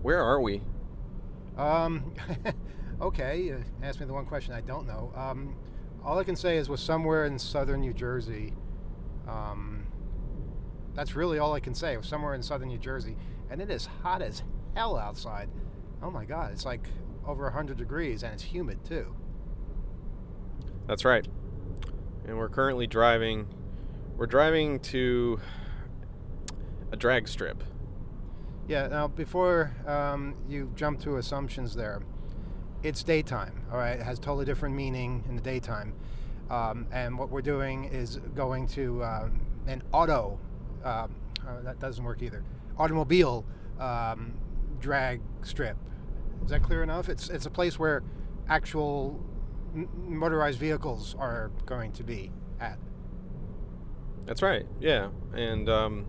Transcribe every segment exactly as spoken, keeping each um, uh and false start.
where are we? Um, okay, uh, ask me the one question I don't know. Um, all I can say is we're somewhere in southern New Jersey. Um, that's really all I can say. We're somewhere in southern New Jersey, and it is hot as hell outside. Oh my God, it's like over one hundred degrees, and it's humid too. That's right. And we're currently driving. We're driving to a drag strip. Yeah, now before um, you jump to assumptions there, it's daytime, all right? It has totally different meaning in the daytime. Um, and what we're doing is going to um, an auto, um, uh, that doesn't work either, automobile um, drag strip. Is that clear enough? It's, it's a place where actual m- motorized vehicles are going to be at. That's right, yeah. And um,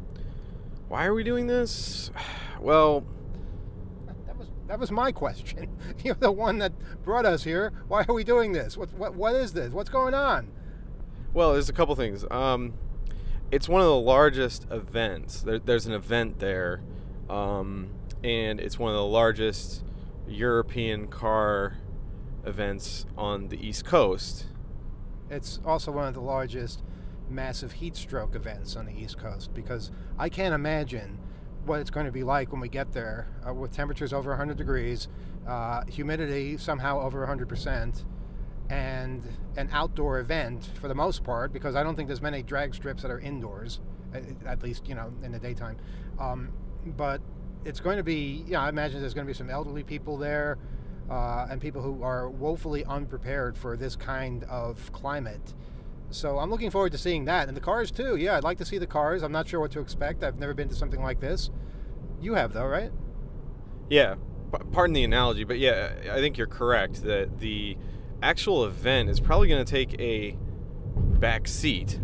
why are we doing this? Well, That was that was my question. You're the one that brought us here. Why are we doing this? What what what is this? What's going on? well, there's a couple things. Um, it's one of the largest events. There, there's an event there, um, and it's one of the largest European car events on the East Coast. It's also one of the largest massive heat stroke events on the East Coast, because I can't imagine what it's going to be like when we get there uh, with temperatures over one hundred degrees, uh, humidity somehow over one hundred percent, and an outdoor event for the most part, because I don't think there's many drag strips that are indoors, at, at least, you know, in the daytime. Um, but it's going to be, yeah, I imagine there's going to be some elderly people there, uh, and people who are woefully unprepared for this kind of climate. So I'm looking forward to seeing that. And the cars too. Yeah, I'd like to see the cars. I'm not sure what to expect. I've never been to something like this. You have though, right? Yeah, p- pardon the analogy, but yeah, I think you're correct that the actual event is probably going to take a back seat,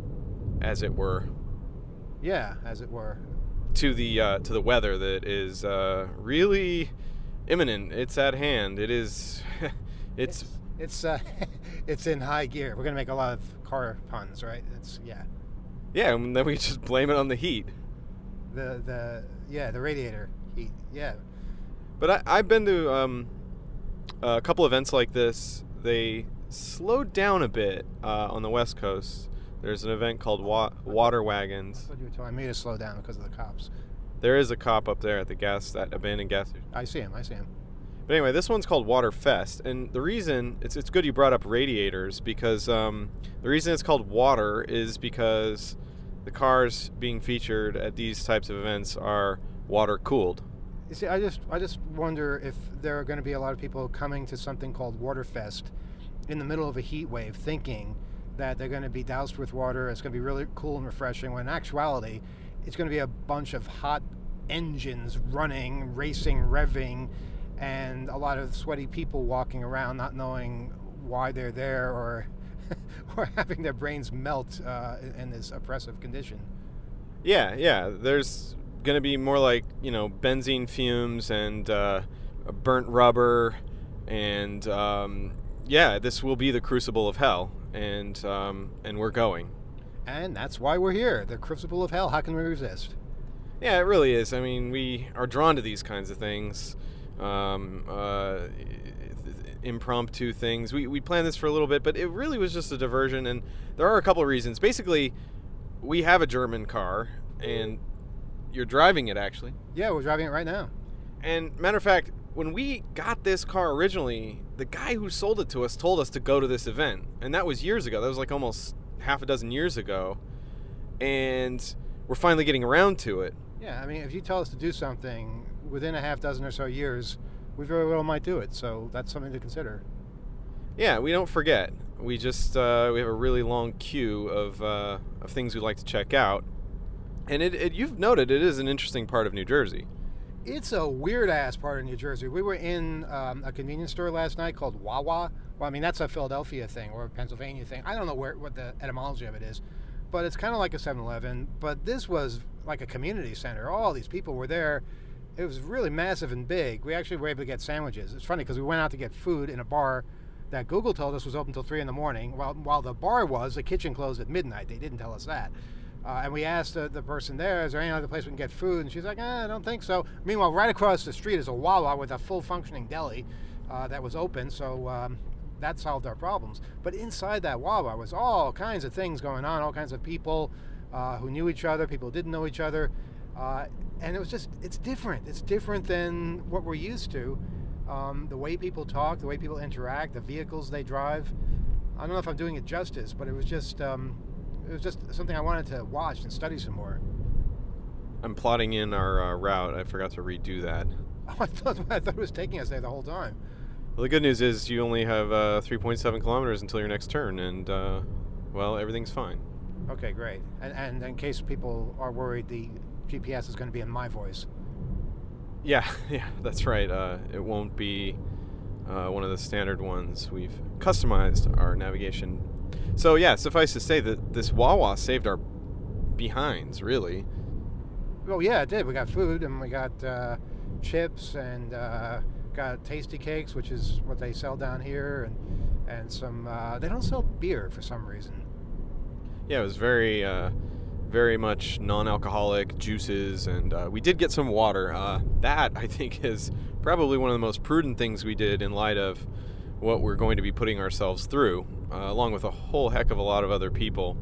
as it were, Yeah, as it were. to the uh, to the weather that is uh, really imminent. It's at hand. It is. it's It's uh, it's in high gear. We're gonna make a lot of car puns, right? It's yeah. yeah, and then we just blame it on the heat. The the yeah the radiator heat. Yeah. But I, I've been to um, a couple events like this. They slowed down a bit uh, on the West Coast. There's an event called Wa- Water I Wagons. thought you were telling me to slow down because of the cops. There is a cop up there at the gas, that abandoned gas station. I see him. I see him. But anyway, this one's called Water Fest, and the reason it's it's good you brought up radiators, because um, the reason it's called water is because the cars being featured at these types of events are water cooled. You see, I just I just wonder if there are going to be a lot of people coming to something called Waterfest in the middle of a heat wave, thinking that they're going to be doused with water. It's going to be really cool and refreshing. When in actuality, it's going to be a bunch of hot engines running, racing, revving, and a lot of sweaty people walking around, not knowing why they're there, or or having their brains melt uh, in this oppressive condition. Yeah, yeah. There's going to be more like, you know, benzene fumes and uh, burnt rubber, and um, yeah, this will be the crucible of hell, and um, and we're going. And that's why we're here. The crucible of hell. How can we resist? Yeah, it really is. I mean, we are drawn to these kinds of things. Um, uh, impromptu things. We we planned this for a little bit, but it really was just a diversion, and there are a couple of reasons. Basically, we have a German car, and you're driving it, actually. Yeah, we're driving it right now. And matter of fact, when we got this car originally, the guy who sold it to us told us to go to this event, and that was years ago. That was like almost half a dozen years ago, and we're finally getting around to it. Yeah, I mean, if you tell us to do something within a half dozen or so years, we very well might do it. So that's something to consider. Yeah, we don't forget. We just uh, we have a really long queue of uh, of things we'd like to check out, and it, it you've noted it is an interesting part of New Jersey. It's a weird ass part of New Jersey. We were in um, a convenience store last night called Wawa. Well, I mean, that's a Philadelphia thing or a Pennsylvania thing. I don't know where what the etymology of it is, but it's kind of like a seven eleven. But this was like a community center. All these people were there. It was really massive and big. We actually were able to get sandwiches. It's funny because we went out to get food in a bar that Google told us was open till three in the morning. While while the bar was, the kitchen closed at midnight. They didn't tell us that. Uh, and we asked uh, the person there, is there any other place we can get food? And she's like, eh, I don't think so. Meanwhile, right across the street is a Wawa with a full functioning deli uh, that was open, so um, that solved our problems. But inside that Wawa was all kinds of things going on, all kinds of people uh, who knew each other, people who didn't know each other. Uh, and it was just, it's different. It's different than what we're used to. Um, the way people talk, the way people interact, the vehicles they drive. I don't know if I'm doing it justice, but it was just... Um, It was just something I wanted to watch and study some more. I'm plotting in our uh, route. I forgot to redo that. Oh, I thought I thought it was taking us there the whole time. Well, the good news is you only have uh, three point seven kilometers until your next turn, and uh, well, everything's fine. Okay, great. And, and in case people are worried, the G P S is going to be in my voice. Yeah, yeah, that's right. Uh, it won't be uh, one of the standard ones. We've customized our navigation. So yeah, suffice to say that this Wawa saved our behinds, really. Well, yeah, it did. We got food, and we got uh, chips, and uh, got tasty cakes, which is what they sell down here, and and some. Uh, they don't sell beer for some reason. Yeah, it was very, uh, very much non-alcoholic juices, and uh, we did get some water. Uh, that I think is probably one of the most prudent things we did in light of what we're going to be putting ourselves through, uh, along with a whole heck of a lot of other people.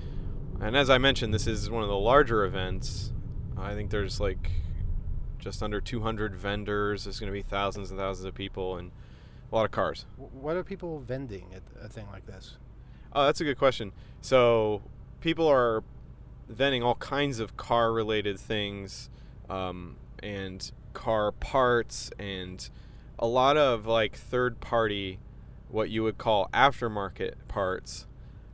And as I mentioned, this is one of the larger events. I think there's like just under two hundred vendors. There's going to be thousands and thousands of people and a lot of cars. What are people vending at a thing like this? Oh, that's a good question. So people are vending all kinds of car-related things, um, and car parts, and a lot of like third-party, what you would call aftermarket parts.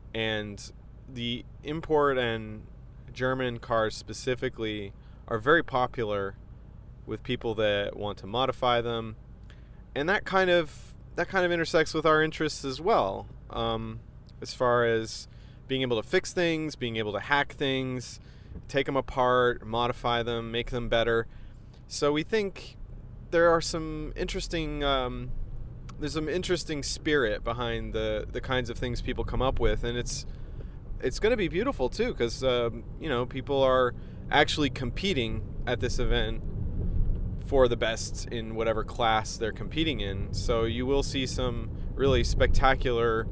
And the import and German cars specifically are very popular with people that want to modify them, and that kind of that kind of intersects with our interests as well, um, as far as being able to fix things, being able to hack things, take them apart, modify them, make them better. So we think there are some interesting um, there's some interesting spirit behind the the kinds of things people come up with, and it's it's going to be beautiful too, because um, you know, people are actually competing at this event for the best in whatever class they're competing in. So you will see some really spectacular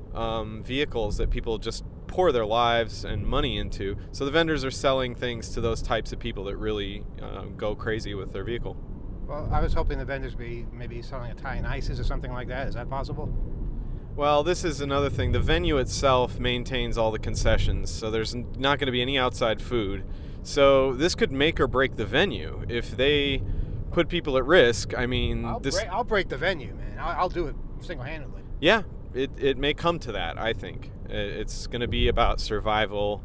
um, vehicles that people just pour their lives and money into. So the vendors are selling things to those types of people that really uh, go crazy with their vehicle. Well, I was hoping the vendors be maybe selling Italian ices or something like that. Is that possible? Well, this is another thing. The venue itself maintains all the concessions, so there's not going to be any outside food. So this could make or break the venue. If they put people at risk, I mean... I'll, this... break, I'll break the venue, man. I'll, I'll do it single-handedly. Yeah, it, it may come to that, I think. It's going to be about survival.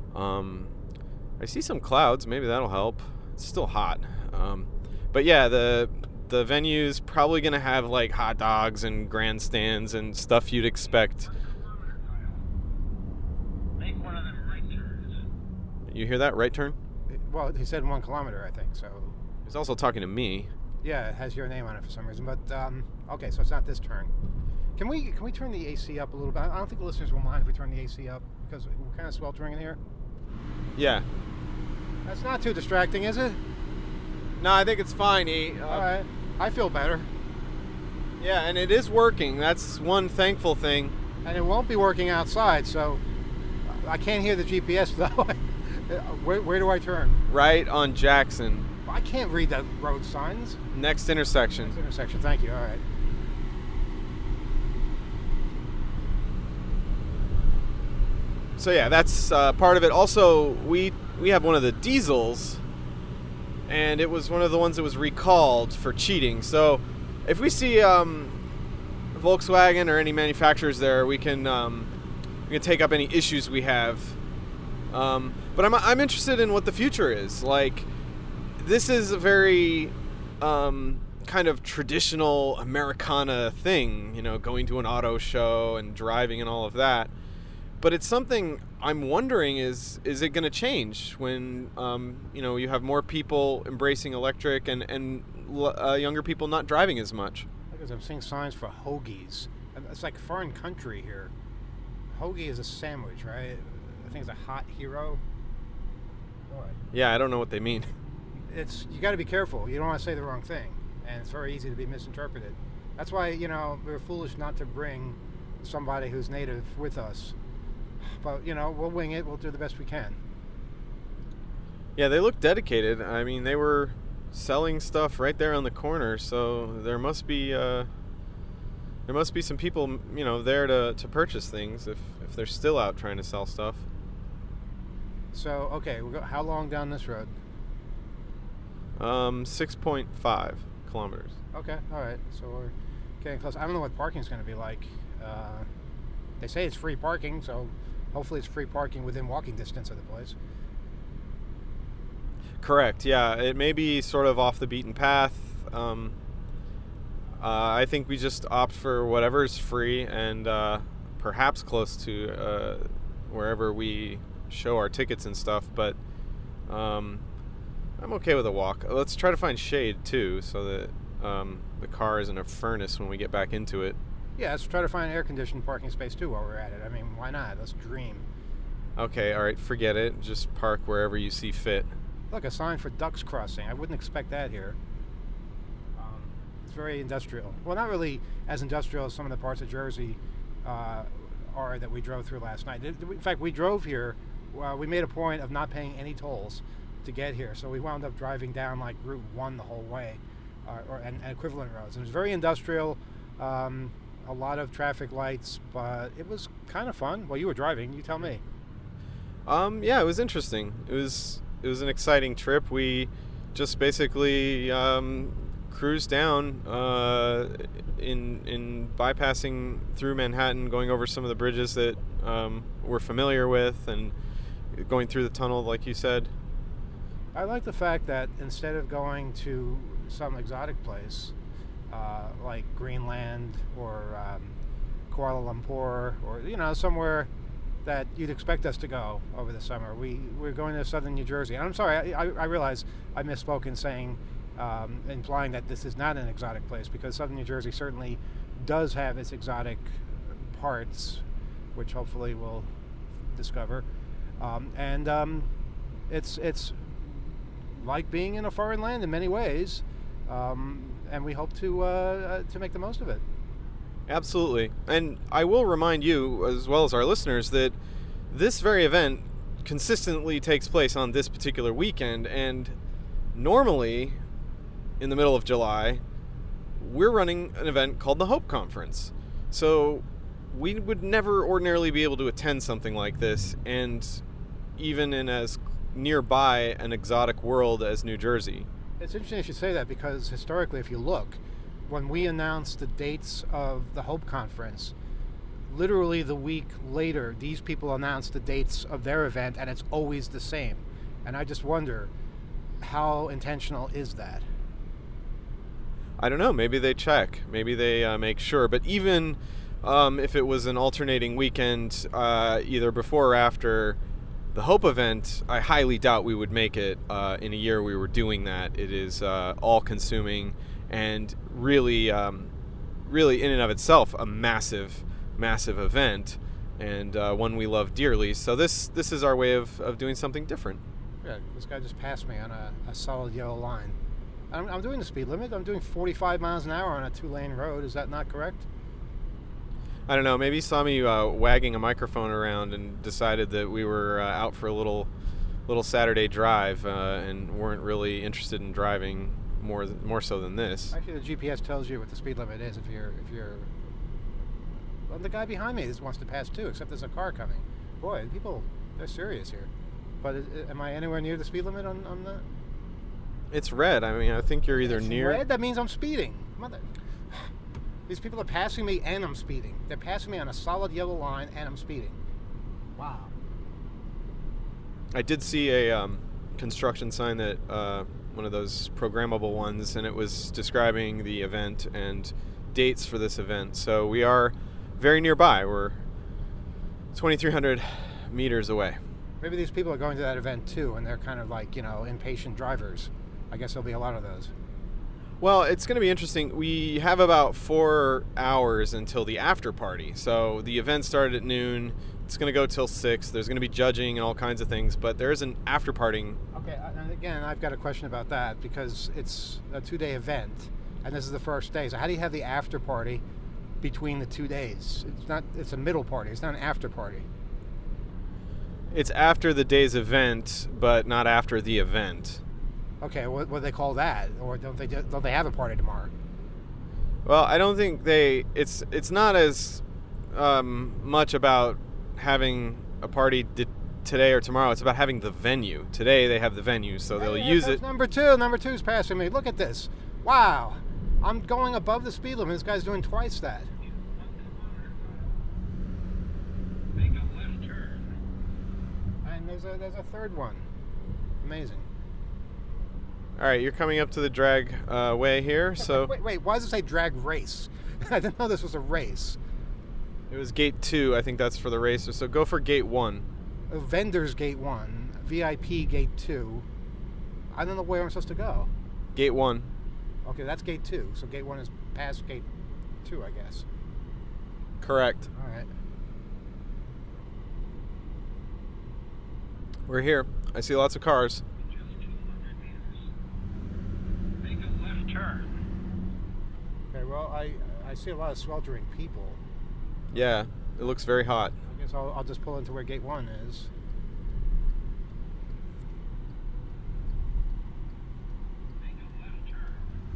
Um, I see some clouds. Maybe that'll help. It's still hot. Um, but yeah, the... The venue's probably going to have like hot dogs and grandstands and stuff you'd expect. Make one of them right turns. You hear that? Right turn? Well, he said one kilometer, I think, so... He's also talking to me. Yeah, it has your name on it for some reason, but, um, okay, so it's not this turn. Can we can we turn the A C up a little bit? I don't think the listeners will mind if we turn the A C up, because we're kind of sweltering in here. Yeah. That's not too distracting, is it? No, I think it's fine, E. Uh, All right. I feel better. Yeah, and it is working. That's one thankful thing. And it won't be working outside, so I can't hear the G P S, though. where, where do I turn? Right on Jackson. I can't read the road signs. Next intersection. Next intersection, thank you. All right. So yeah, that's uh, part of it. Also, we we have one of the diesels, and it was one of the ones that was recalled for cheating. So if we see um, Volkswagen or any manufacturers there, we can um, we can take up any issues we have. Um, but I'm I'm interested in what the future is. Like, this is a very um, kind of traditional Americana thing, you know, going to an auto show and driving and all of that. But it's something I'm wondering, is is it going to change when um, you know, you have more people embracing electric and and uh, younger people not driving as much? Because I'm seeing signs for hoagies. It's like foreign country here. Hoagie is a sandwich, right? I think it's a hot hero. Boy. Yeah, I don't know what they mean. It's you got to be careful. You don't want to say the wrong thing, and it's very easy to be misinterpreted. That's why, you know, we're foolish not to bring somebody who's native with us. But, you know, we'll wing it. We'll do the best we can. Yeah, they look dedicated. I mean, they were selling stuff right there on the corner, so there must be uh, there must be some people, you know, there to, to purchase things if, if they're still out trying to sell stuff. So, okay, we'll go, how long down this road? Um, six point five kilometers. Okay, all right. So we're getting close. I don't know what parking's going to be like. Uh, they say it's free parking, so hopefully it's free parking within walking distance of the place. Correct. Yeah, it may be sort of off the beaten path. Um, uh, I think we just opt for whatever's free and uh, perhaps close to uh, wherever we show our tickets and stuff. But um, I'm okay with a walk. Let's try to find shade too, so that um, the car isn't a furnace when we get back into it. Yeah, let's try to find air-conditioned parking space too while we're at it. I mean, why not? Let's dream. Okay. All right. Forget it. Just park wherever you see fit. Look, a sign for ducks crossing. I wouldn't expect that here. Um, it's very industrial. Well, not really as industrial as some of the parts of Jersey uh, are that we drove through last night. In fact, we drove here. Uh, we made a point of not paying any tolls to get here, so we wound up driving down like Route One the whole way, uh, or and, and equivalent roads. It was very industrial. Um, a lot of traffic lights, but it was kind of fun. Well, you were driving. You tell me. Um, yeah, it was interesting. It was it was an exciting trip. We just basically um, cruised down uh, in in bypassing through Manhattan, going over some of the bridges that um, we're familiar with, and going through the tunnel, like you said. I like the fact that instead of going to some exotic place uh, like Greenland or um, Kuala Lumpur, or you know somewhere that you'd expect us to go over the summer, we we're going to southern New Jersey. And I'm sorry, I, I, I realize I misspoke in saying, um, implying that this is not an exotic place, because southern New Jersey certainly does have its exotic parts, which hopefully we'll discover. Um, and um, it's it's like being in a foreign land in many ways, um, and we hope to uh, uh, to make the most of it. Absolutely. And I will remind you, as well as our listeners, that this very event consistently takes place on this particular weekend, and normally, in the middle of July, we're running an event called the Hope Conference. So we would never ordinarily be able to attend something like this, and even in as nearby an exotic world as New Jersey. It's interesting you should say that, because historically, if you look, when we announced the dates of the Hope Conference, literally the week later, these people announced the dates of their event, and it's always the same. And I just wonder, how intentional is that? I don't know. Maybe they check. Maybe they uh, make sure. But even um, if it was an alternating weekend, uh, either before or after the Hope event, I highly doubt we would make it uh, in a year we were doing that. It is uh, all-consuming and really, um, really in and of itself, a massive, massive event, and uh, one we love dearly. So this this is our way of, of doing something different. Yeah, this guy just passed me on a, a solid yellow line. I'm, I'm doing the speed limit. I'm doing forty-five miles an hour on a two-lane road. Is that not correct? I don't know. Maybe he saw me uh, wagging a microphone around and decided that we were uh, out for a little, little Saturday drive uh, and weren't really interested in driving more, th- more so than this. Actually, the G P S tells you what the speed limit is if you're if you're. Well, the guy behind me just wants to pass too, except there's a car coming. Boy, people, they're serious here. But is, am I anywhere near the speed limit on on that? It's red. I mean, I think you're either It's near. red? That means I'm speeding. Mother. These people are passing me and I'm speeding. They're passing me on a solid yellow line and I'm speeding. Wow. I did see a um, construction sign that uh, one of those programmable ones, and it was describing the event and dates for this event. So we are very nearby. We're twenty-three hundred meters away. Maybe these people are going to that event too, and they're kind of like, you know, impatient drivers. I guess there'll be a lot of those. Well, it's going to be interesting. We have about four hours until the after party. So the event started at noon. It's going to go till six. There's going to be judging and all kinds of things, but there is an after partying. Okay, and again, I've got a question about that because it's a two-day event, and this is the first day. So how do you have the after party between the two days? It's not. It's a middle party. It's not an after party. It's after the day's event, but not after the event. Okay, what, what do they call that? Or don't they don't they have a party tomorrow? Well, I don't think they. It's it's not as um, much about having a party di- today or tomorrow. It's about having the venue. Today they have the venue, so they'll Hey, use here it. comes Number two. Number two's passing me. Look at this. Wow. I'm going above the speed limit. This guy's doing twice that. Make a left turn. And there's a there's a third one. Amazing. All right, you're coming up to the drag uh, way here, so Wait, wait. Why does it say drag race? I didn't know this was a race. it was gate two. I think that's for the racer. So go for gate one. A vendor's gate one, V I P gate two. I don't know where I'm supposed to go. Gate one. Okay, that's gate two. So gate one is past gate two, I guess. Correct. All right. We're here. I see lots of cars. Just two hundred meters. Make a left turn. Okay. Well, I I see a lot of sweltering people. Yeah, it looks very hot. I guess I'll I'll just pull into where gate one is. Make a left turn.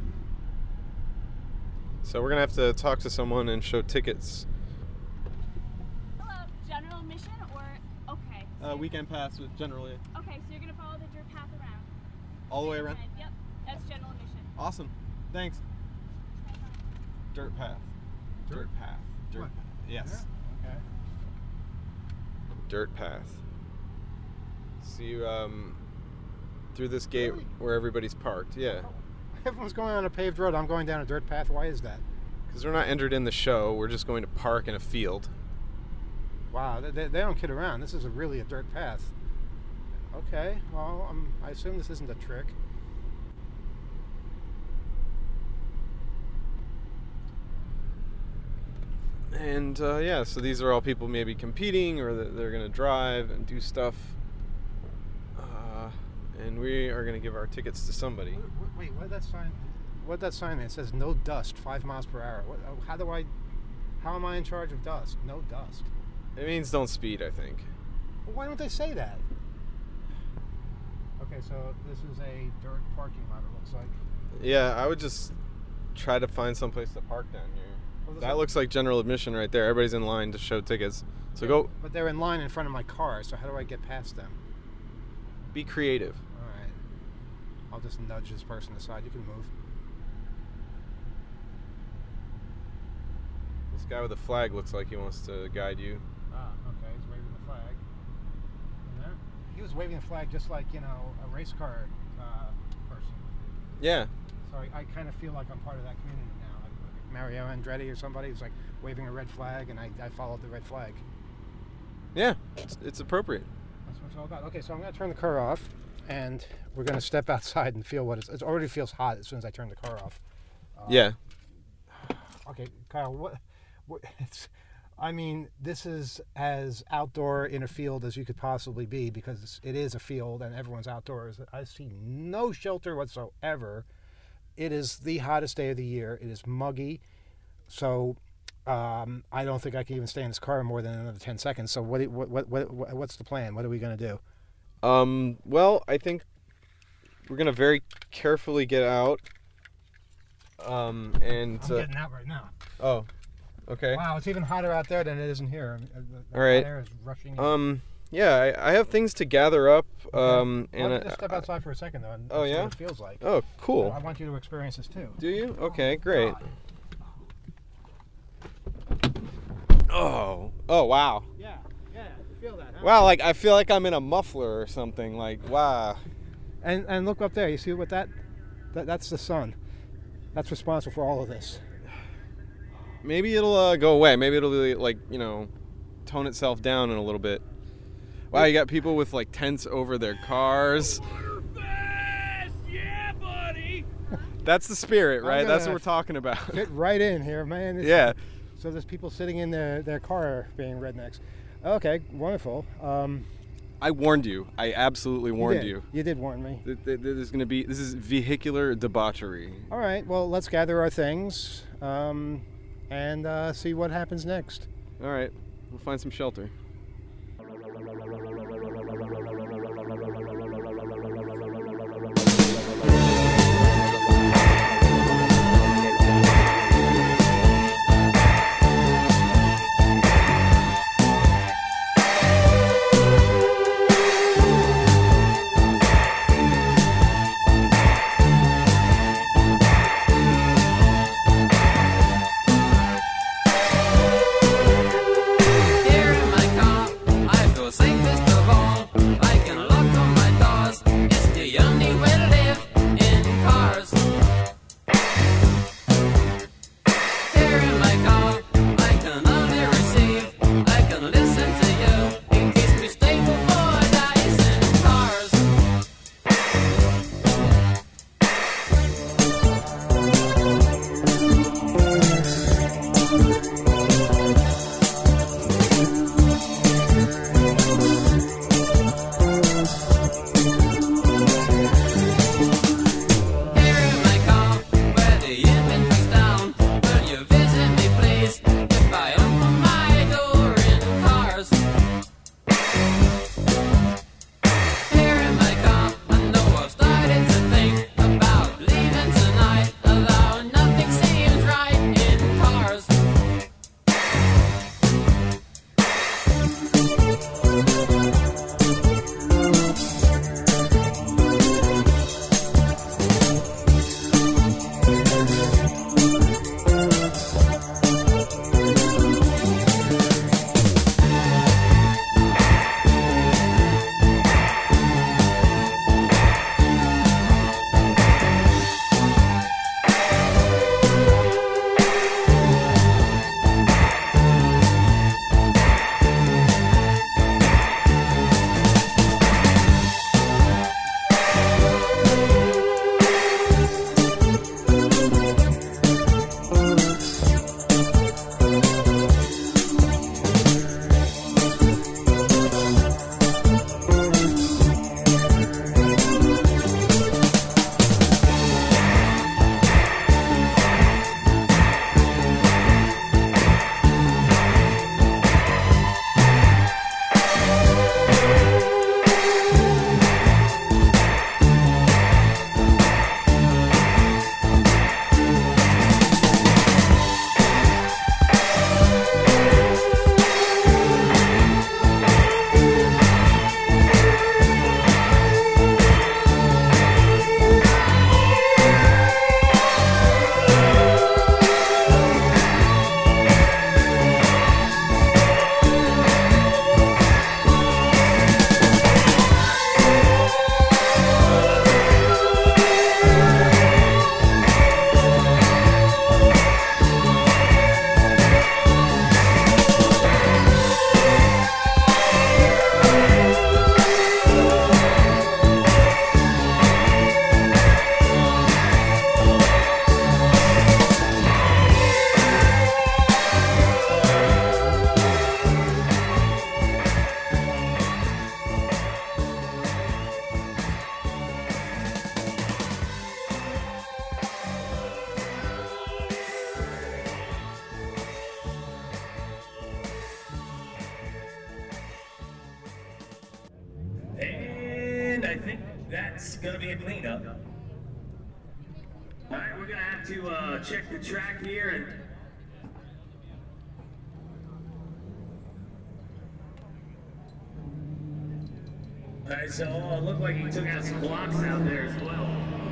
So we're gonna have to talk to someone and show tickets. Hello, general admission or okay? so Uh, you're- weekend pass with generally Okay, so you're gonna follow the dirt path around. all the way around. Yep, that's general admission. Awesome. Thanks. Dirt path. Dirt path. Dirt What? path. Yes. Okay. Dirt path. See you um, through this gate Really? where everybody's parked. Yeah. Everyone's going on a paved road. I'm going down a dirt path. Why is that? Because we're not entered in the show. We're just going to park in a field. Wow, they, they, they don't kid around. This is a really a dirt path. Okay, well, um, I assume this isn't a trick. And uh, yeah, so these are all people maybe competing or that they're going to drive and do stuff. Uh, and we are going to give our tickets to somebody. Wait, wait, what did that sign? What did that sign mean? It says no dust, five miles per hour. What, oh, how do I? How am I in charge of dust? No dust. It means don't speed, I think. Well, why don't they say that? Okay, so this is a dirt parking lot. It looks like. Yeah, I would just try to find some place to park down here. Well, there's That a- looks like general admission right there. Everybody's in line to show tickets. So Yeah, go But they're in line in front of my car. So how do I get past them? be creative. All right. I'll just nudge this person aside. You can move. This guy with the flag looks like he wants to guide you. Ah, okay. He's waving the flag. And there, he was waving the flag just like, you know, a race car uh, person. Yeah. So I, I kind of feel like I'm part of that community now. Like, like Mario Andretti or somebody who's like waving a red flag, and I, I followed the red flag. Yeah, it's, it's appropriate. That's what it's all about. Okay, so I'm going to turn the car off, and we're going to step outside and feel what it's. It already feels hot as soon as I turn the car off. Uh, Yeah. Okay, Kyle. What? What? It's. I mean, this is as outdoor in a field as you could possibly be because it is a field and everyone's outdoors. I see no shelter whatsoever. It is the hottest day of the year. It is muggy, so um, I don't think I can even stay in this car more than another ten seconds. So what? do- What? What? what what's the plan? What are we going to do? Um, well, I think we're going to very carefully get out. Um, and. I'm Uh, getting out right now. oh, okay. Wow, it's even hotter out there than it is in here. The, the All right. hot air is rushing in. Um, yeah, I, I have things to gather up. Um, Why and don't you I- just step outside for a second, though, and Oh, see yeah? what it feels like. oh, cool. I want you to experience this too. Do you? Okay, great. God. Oh, oh, wow. Yeah, yeah, you feel that, huh? Wow, like I feel like I'm in a muffler or something. Like, wow. And and look up there. You see what that? that that's the sun. That's responsible for all of this. Maybe it'll uh, go away. Maybe it'll be like, you know, tone itself down in a little bit. Wow, you got people with like tents over their cars. Yeah, buddy. That's the spirit, I'm right? That's what gonna we're talking about. Fit right in here, man. This- Yeah. So there's people sitting in their, their car being rednecks. Okay, wonderful. Um, I warned you. I absolutely warned did. you. You did warn me. Th- th- There's going to be. This is vehicular debauchery. All right, well, let's gather our things um, and uh, see what happens next. All right, we'll find some shelter. I think that's gonna be a cleanup. All right, we're gonna have to uh, check the track here and. All right, so uh, looked like he took out some blocks out there as well.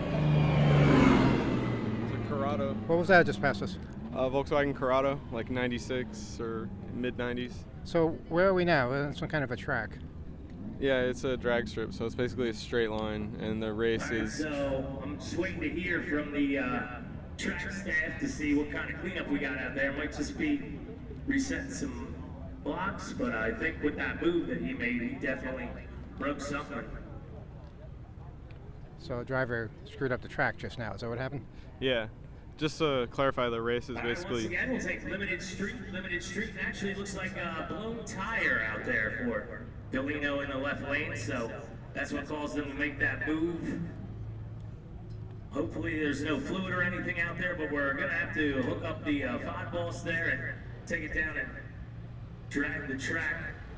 It's a Corrado. What was that just past us? Uh, Volkswagen Corrado, like ninety-six or mid nineties. So where are we now? We're on some kind of a track. Yeah, it's a drag strip, so it's basically a straight line, and the race All right, is. so I'm just waiting to hear from the uh, track staff to see what kind of cleanup we got out there. Might just be resetting some blocks, but I think with that move that he made, he definitely broke something. So the driver screwed up the track just now. Is that what happened? Yeah, just to clarify, the race is All right, once basically. again, we'll take limited street, limited street. And actually, it looks like a blown tire out there for Galino in the left lane, so that's what caused them to make that move. Hopefully, there's no fluid or anything out there, but we're gonna have to hook up the uh, five balls there and take it down and drag the track.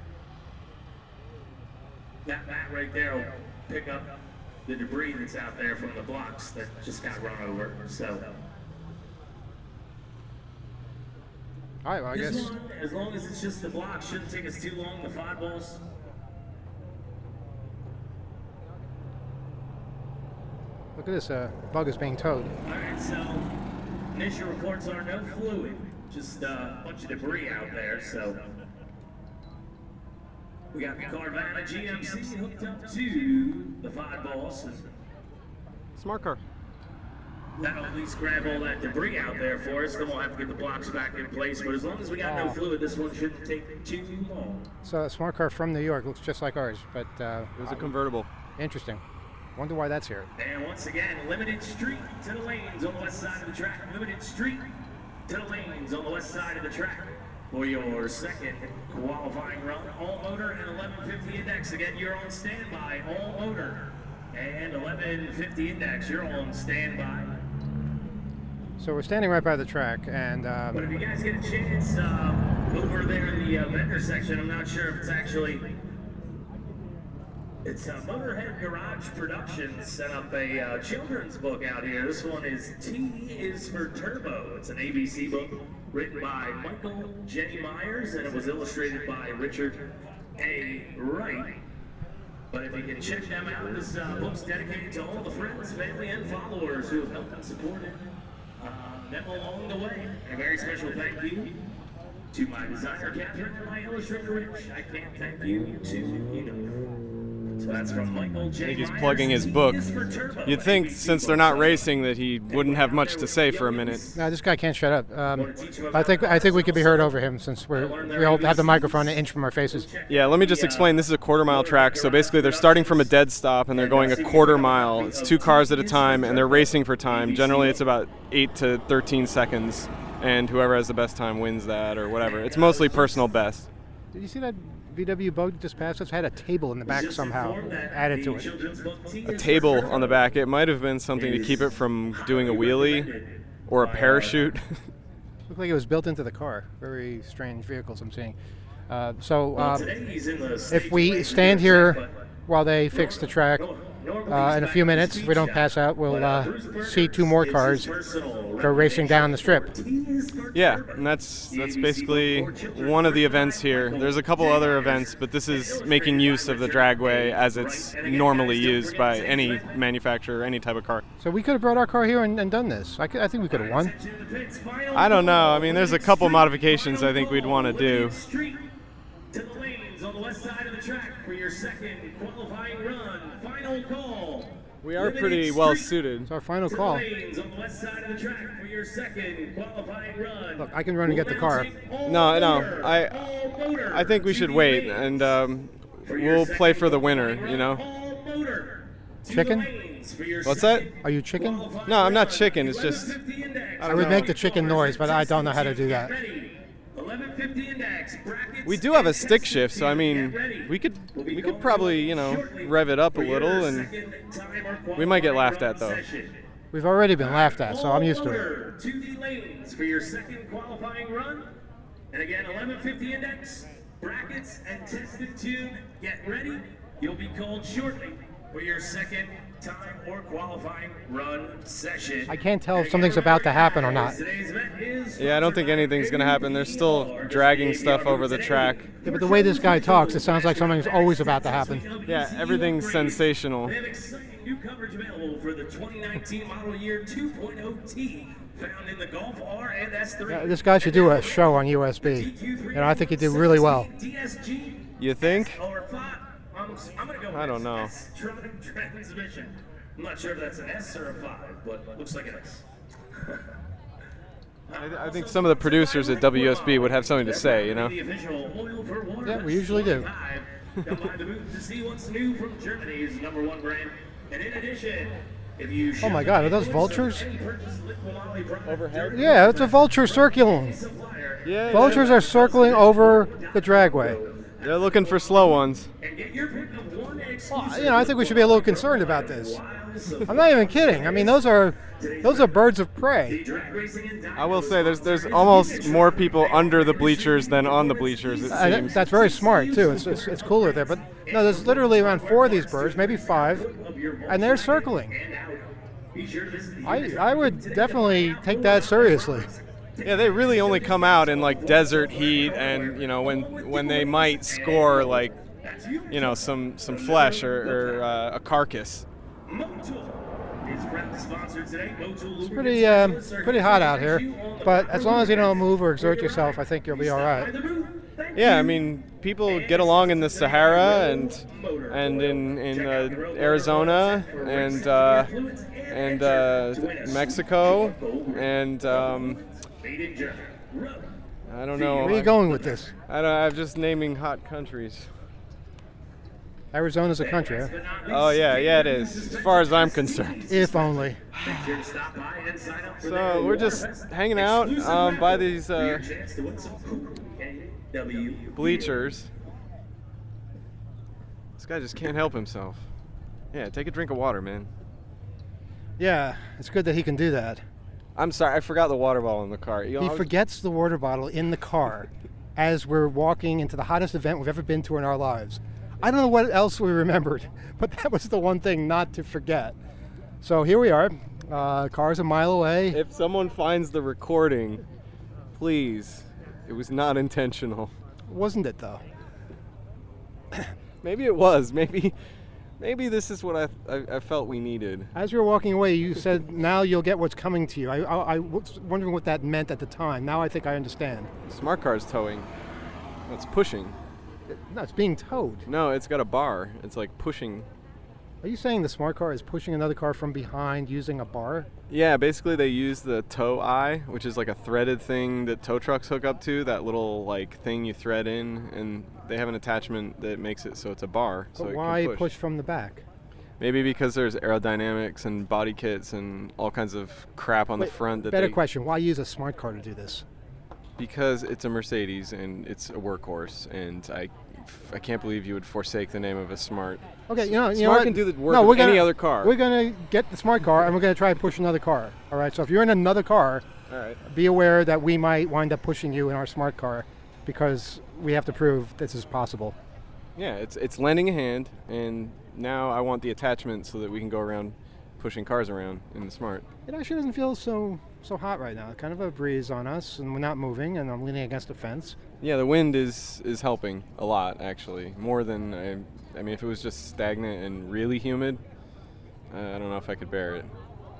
That mat right there will pick up the debris that's out there from the blocks that just got run over. So. All right, well, I This guess. one, as long as it's just the block, shouldn't take us too long. The five balls. Look at this. Uh, bug is being towed. All right, so initial reports are no fluid, just uh, a bunch of debris out there. So we got the Carvana G M C hooked up to the five balls. And Smart car. that'll at least grab all that debris out there for us. Then we'll have to get the blocks back in place. But as long as we got no Oh. fluid, this one shouldn't take too long. So a smart car from New York looks just like ours, but uh, It was a convertible. interesting. Wonder why that's here. And once again, limited street to the lanes on the west side of the track. Limited street to the lanes on the west side of the track for your second qualifying run. All motor and eleven fifty index. Again, you're on standby. All motor and eleven fifty index. You're on standby. So we're standing right by the track, and um, But if you guys get a chance, uh, over there in the uh, vendor section, I'm not sure if it's actually. It's uh, Motorhead Garage Productions set up a uh, children's book out here. This one is T is for Turbo. It's an A B C book written by Michael J. Myers, and it was illustrated by Richard A. Wright. But if you can check them out, this uh, book's dedicated to all the friends, family, and followers who have helped and supported uh, them along the way. And a very special thank you to my designer, Catherine, and my illustrator, Rich. I can't thank you to you know. So that's from Michael J. I think he's Myers. plugging his book. T is for Turbo, You'd think, A B C since they're book. not racing, that he wouldn't have much to say for a minute. no, this guy can't shut up. Um, I think I think we could be heard over him since we're we all have the microphone an inch from our faces. Yeah, let me just explain. This is a quarter mile track, so basically they're starting from a dead stop and they're going a quarter mile. It's two cars at a time, and they're racing for time. Generally, it's about eight to thirteen seconds, and whoever has the best time wins that or whatever. It's mostly personal best. Did you see that V W boat just passed us? Had a table in the back somehow added to it. A table on the back. It might have been something to keep it from doing a wheelie or a parachute. Looked like it was built into the car. Very strange vehicles I'm seeing. Uh, so Well, uh, today he's in the if stage we race stand leadership, here but while they fix the track, normally uh, he's in a back few in the minutes, if speed we don't shop. pass out, we'll But, uh, Bruce see two more Perkins cars is his personal go racing down the strip. T is for Yeah, Turbo. and that's that's basically one of the events here. There's a couple other events, but this is making use of the dragway as it's normally used by any manufacturer, any type of car. So we could have brought our car here and, and done this. I, could, I think we could have won. I don't know. I mean, there's a couple modifications I think we'd want to do. Street to the lanes on the west side of the track for your second qualifying run. Final call. We are Limited pretty well street suited. It's our final to the call. lanes on the west side of the track for your second qualifying run. Look, I can run and get the car. No, no, I- I think we should wait, and um, we'll play for the winner, you know? Chicken? What's that? Are you chicken? No, I'm not chicken. It's just I would make the chicken noise, but I don't know how to do that. we do have a stick shift, so I mean, we could we could probably you know rev it up a little, and we might get laughed at though. We've already been laughed at, so I'm used to it. Two D lanes for your second qualifying run. And again, eleven fifty index, brackets, and tested tune. Get ready. You'll be called shortly for your second time or qualifying run session. I can't tell if something's about to happen or not. Today's event is Yeah, I don't think anything's gonna happen. They're still dragging stuff over the track. Yeah, but the way this guy talks, it sounds like something's always about to happen. Yeah, everything's sensational. They have exciting new coverage available for the twenty nineteen model year two point oh T found in the Golf R and S three. Yeah, this guy should do a show on U S B. And I think he'd do really well. D S G You think? or five. I'm, I'm gonna go with I don't know. S-Tronic transmission. I'm not sure if that's an S or a five, but it looks like an S. I, I think some of the producers at W S B would have something to say, you know? The official oil for water Yeah, we usually do. Come by the booth to see what's new from Germany's number one brand. And in addition, If you Oh my God, are those vultures? Overhead? Yeah, it's a vulture circling. Yeah. Vultures are circling over the dragway. They're, they're looking for slow ones. Well, you know, I think we should be a little concerned about this. I'm not even kidding. I mean, those are those are birds of prey. I will say there's there's almost more people under the bleachers than on the bleachers, it Uh, seems. that's very smart too. It's, it's it's cooler there. But no, there's literally around four of these birds, maybe five, and they're circling. I I would definitely take that seriously. Yeah, they really only come out in like desert heat, and you know when when they might score like you know some some flesh or, or uh, a carcass. It's Pretty um, pretty hot out here, but as long as you don't move or exert yourself, I think you'll be all right. Yeah, I mean people get along in the Sahara and and in in uh, Arizona and uh, and uh, Mexico and um, I don't know. Where are you going with this? I don't. I'm just naming hot countries. Arizona's a country, huh? Oh yeah, yeah it is. As far as I'm concerned. If only. So we're just hanging out um, by these uh, bleachers. This guy just can't help himself. Yeah, take a drink of water, man. Yeah, it's good that he can do that. I'm sorry, I forgot the water bottle in the car. You know, He I was- forgets the water bottle in the car as we're walking into the hottest event we've ever been to in our lives. I don't know what else we remembered, but that was the one thing not to forget. So here we are. Uh, car's a mile away. If someone finds the recording, please. It was not intentional. Wasn't it though? Maybe it was. Maybe, maybe this is what I I, I felt we needed. As we were walking away, you said, now you'll get what's coming to you. I, I, I was wondering what that meant at the time. Now I think I understand. Smart car's towing. It's pushing. No, it's being towed. No, it's got a bar. It's like pushing. Are you saying the smart car is pushing another car from behind using a bar? Yeah, basically they use the tow eye, which is like a threaded thing that tow trucks hook up to, that little like thing you thread in, and they have an attachment that makes it so it's a bar. So But it why can push. push from the back? Maybe because there's aerodynamics and body kits and all kinds of crap on Wait, the front that Better they, question, why use a smart car to do this? because it's a Mercedes and it's a workhorse, and I I can't believe you would forsake the name of a smart. Okay, you know, you know Smart what? can do the work no, of we're gonna, any other car. We're going to get the smart car and we're going to try to push another car. All right, so if you're in another car, All right. be aware that we might wind up pushing you in our smart car because we have to prove this is possible. Yeah, it's it's lending a hand, and now I want the attachment so that we can go around pushing cars around in the smart. It actually doesn't feel so so hot right now. Kind of a breeze on us, and we're not moving, and I'm leaning against a fence. Yeah, the wind is is helping a lot actually, more than I. I mean, if it was just stagnant and really humid, uh, I don't know if I could bear it.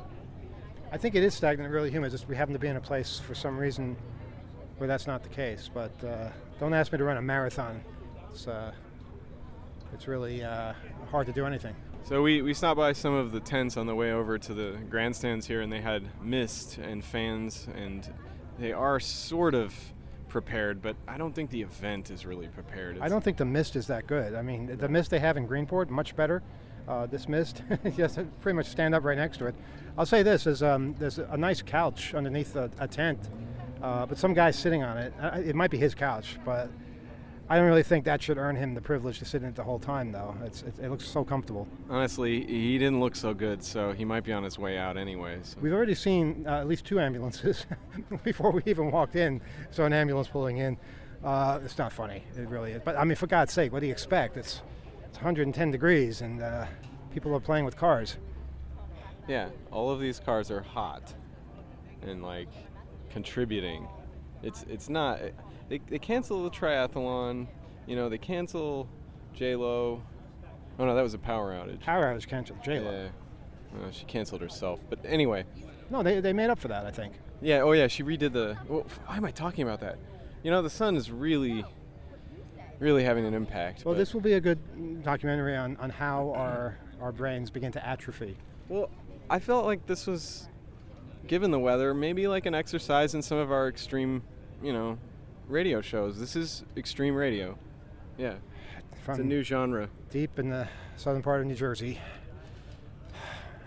I think it is stagnant, really humid. Just we happen to be in a place for some reason where that's not the case. But uh, don't ask me to run a marathon. It's uh, it's really uh, hard to do anything. So we, we stopped by some of the tents on the way over to the grandstands here, and they had mist and fans, and they are sort of prepared, but I don't think the event is really prepared. I don't think the mist is that good. I mean, the mist they have in Greenport, much better. Uh, this mist, you have to pretty much stand up right next to it. I'll say this, there's, um, there's a nice couch underneath a, a tent, uh, but some guy's sitting on it. Uh, it might be his couch, but I don't really think that should earn him the privilege to sit in it the whole time, though. It's, it, it looks so comfortable. Honestly, he didn't look so good, so he might be on his way out anyway. So. We've already seen uh, at least two ambulances before we even walked in. So an ambulance pulling in. Uh, it's not funny, it really is. But I mean, for God's sake, what do you expect? It's it's one hundred ten degrees, and uh, people are playing with cars. Yeah, all of these cars are hot and like contributing. It's it's not. They they cancel the triathlon. You know, they cancel J Lo. Oh no, that was a power outage. Power outage canceled. J-Lo. Yeah. Well, she canceled herself. But anyway. No, they they made up for that, I think. Yeah. Oh yeah, she redid the. Well, why am I talking about that? You know, the sun is really, really having an impact. Well, but- this will be a good documentary on, on how our our brains begin to atrophy. Well, I felt like this was, given the weather, maybe like an exercise in some of our extreme, you know, radio shows. This is extreme radio. Yeah. It's a From new genre. deep in the southern part of New Jersey.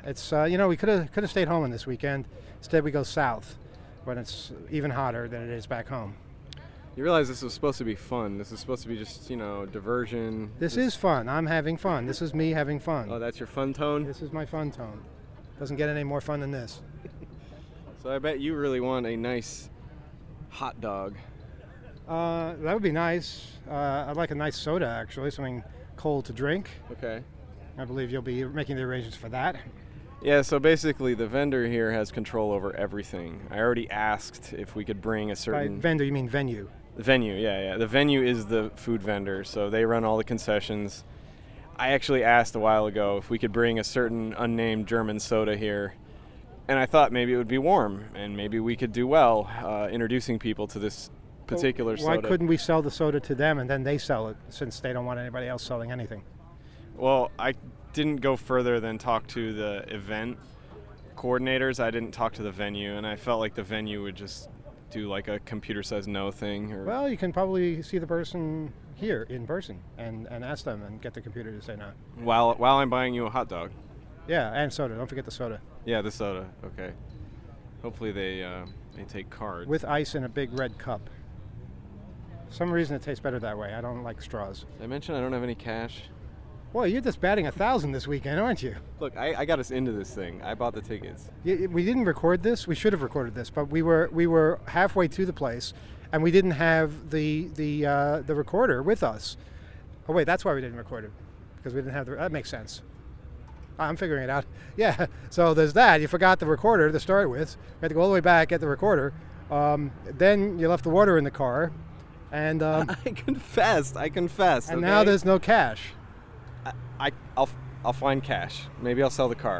it's uh, you know we could have could have stayed home on this weekend. Instead, we go south when it's even hotter than it is back home. You realize this was supposed to be fun. This is supposed to be just, you know, diversion. This is fun. I'm having fun. This is me having fun. Oh, that's your fun tone? This is my fun tone. Doesn't get any more fun than this. So I bet you really want a nice hot dog. Uh, that would be nice. Uh, I'd like a nice soda, actually, something cold to drink. Okay. I believe you'll be making the arrangements for that. Yeah, so basically the vendor here has control over everything. I already asked if we could bring a By certain... vendor, you mean venue. Venue, yeah, yeah. The venue is the food vendor, so they run all the concessions. I actually asked a while ago if we could bring a certain unnamed German soda here, and I thought maybe it would be warm, and maybe we could do well uh, introducing people to this particular Why soda. couldn't we sell the soda to them and then they sell it, since they don't want anybody else selling anything? Well, I didn't go further than talk to the event coordinators. I didn't talk to the venue, and I felt like the venue would just do like a computer says no thing. Or Well, you can probably see the person here in person and, and ask them and get the computer to say no. while while I'm buying you a hot dog. Yeah, and soda. Don't forget the soda. Yeah, the soda. Okay. Hopefully they uh, they take cards. With ice in a big red cup. For some reason it tastes better that way. I don't like straws. Did I mention I don't have any cash? Boy, you're just batting a thousand this weekend, aren't you? Look, I, I got us into this thing. I bought the tickets. Y- We didn't record this. We should have recorded this, but we were we were halfway to the place, and we didn't have the the uh, the recorder with us. Oh wait, that's why we didn't record it, because we didn't have the. That makes sense. I'm figuring it out. Yeah. So there's that. You forgot the recorder to start with. You had to go all the way back, get the recorder. Um, then you left the water in the car, and um, I confessed. I confessed. and okay? now there's no cash. I, I I'll I'll find cash. Maybe I'll sell the car.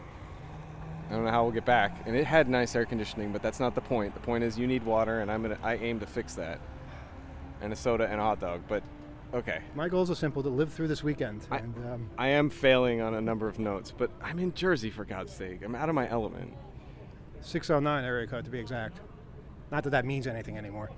I don't know how we'll get back. And it had nice air conditioning, but that's not the point. The point is you need water, and I'm gonna I aim to fix that. And a soda and a hot dog. But okay. My goals are simple: to live through this weekend. I- and um, I am failing on a number of notes, but I'm in Jersey for God's sake. I'm out of my element. six oh nine area code to be exact. Not that that means anything anymore.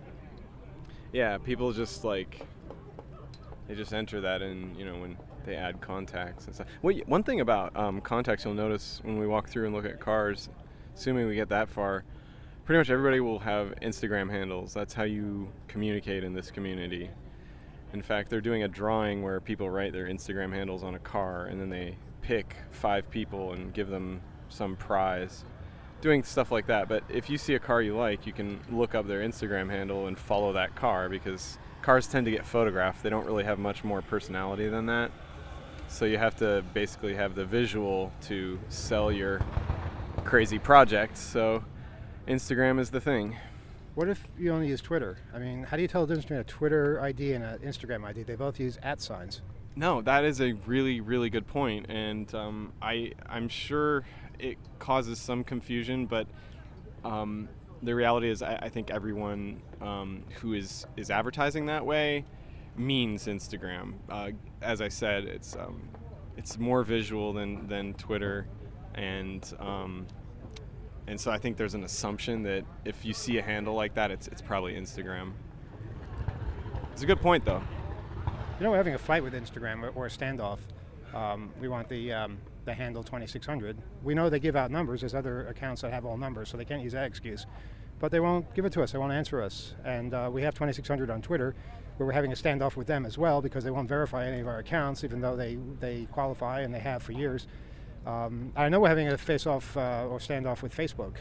Yeah, people just like they just enter that in, you know, when they add contacts and stuff. Well, y- one thing about um, contacts you'll notice when we walk through and look at cars, assuming we get that far, pretty much everybody will have Instagram handles. That's how you communicate in this community. In fact, they're doing a drawing where people write their Instagram handles on a car, and then they pick five people and give them some prize. Doing stuff like that. But if you see a car you like, you can look up their Instagram handle and follow that car, because cars tend to get photographed. They don't really have much more personality than that. So you have to basically have the visual to sell your crazy project. So Instagram is the thing. What if you only use Twitter? I mean, how do you tell the difference between a Twitter I D and an Instagram I D? They both use at signs. No, that is a really, really good point, and um, I, I'm sure it causes some confusion, but um, the reality is I, I think everyone um, who is, is advertising that way means Instagram. Uh, as I said, it's um, it's more visual than, than Twitter, and um, and so I think there's an assumption that if you see a handle like that, it's it's probably Instagram. It's a good point, though. You know, we're having a fight with Instagram or, or a standoff. Um, we want the um, the handle twenty-six hundred. We know they give out numbers. There's other accounts that have all numbers, so they can't use that excuse. But they won't give it to us. They won't answer us. And uh, we have twenty-six hundred on Twitter, where we're having a standoff with them as well, because they won't verify any of our accounts, even though they, they qualify and they have for years. Um, I know we're having a face-off uh, or standoff with Facebook.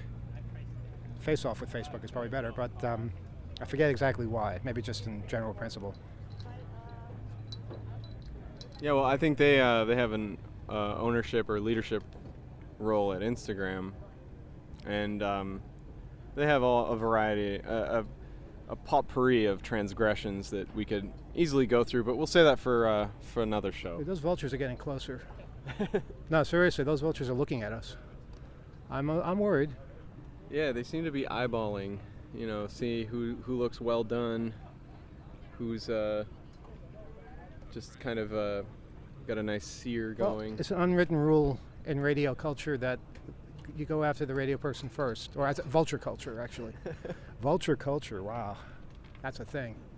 Face-off with Facebook is probably better, but um, I forget exactly why. Maybe just in general principle. Yeah, well, I think they uh, they have an uh, ownership or leadership role at Instagram, and um, they have all a variety, a, a, a potpourri of transgressions that we could easily go through. But we'll say that for uh, for another show. Those vultures are getting closer. No, seriously, those vultures are looking at us. I'm uh, I'm worried. Yeah, they seem to be eyeballing. You know, see who who looks well done, who's uh, just kind of uh, got a nice sear Well, going. it's an unwritten rule in radio culture that you go after the radio person first, or as vulture culture, actually. Vulture culture, wow, that's a thing.